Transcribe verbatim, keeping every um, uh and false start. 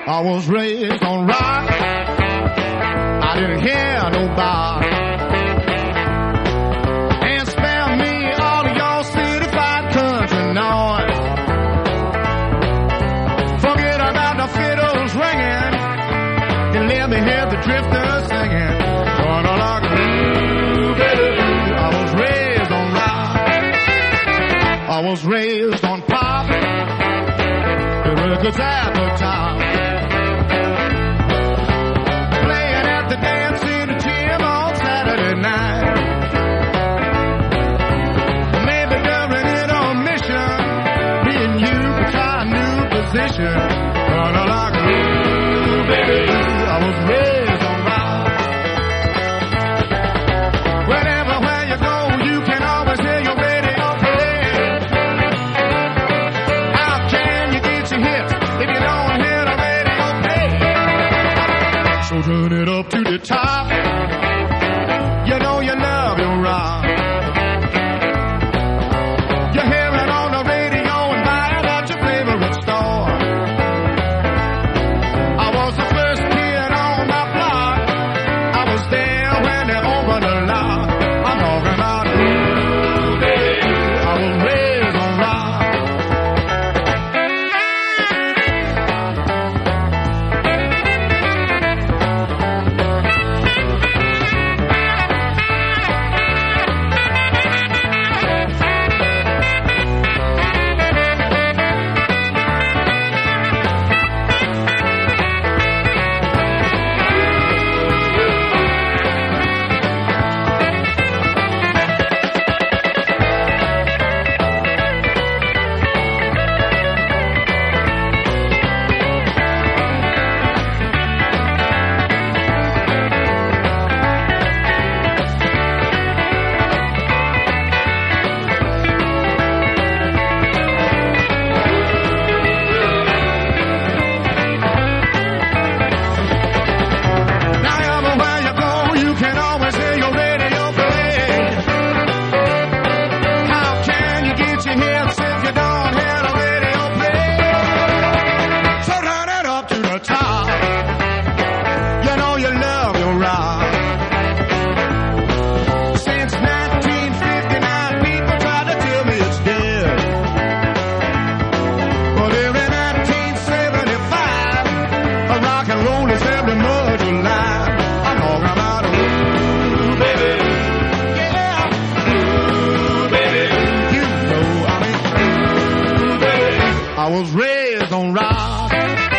I was raised on rock. I didn't hear no bar. And spare me all of your city-fied country noise. Forget about the fiddles ringing and let me hear the drifters singing. Gonna like a baby. I was raised on rock. I was raised on pop. The records at the time. Playing at the dance in the gym on Saturday night. Maybe during intermission, me and you could try a new position. Gonna like a baby. I was raised on rock. Whenever where you go, you can always hear your radio play. How can you get your hits if you don't hear the radio play? So turn it up to the top. You know you love your rock. You hear it on the radio and buy it at your favorite store. I was the first kid on my block. I was there when they opened the lock. I'm talking about ooh, baby. I was raised on rock. Now everywhere you go, you can always hear your radio play. How can you get your hits if you don't hear the radio play? So turn it up to the top. You know you love your rock. Since nineteen fifty-nine, people try to tell me it's dead. But every nineteen seventy-five, a rock and roll is every much alive. I'm talking about ooh, baby. Yeah, ooh, baby. You know I mean, ooh, baby. I was raised on rock.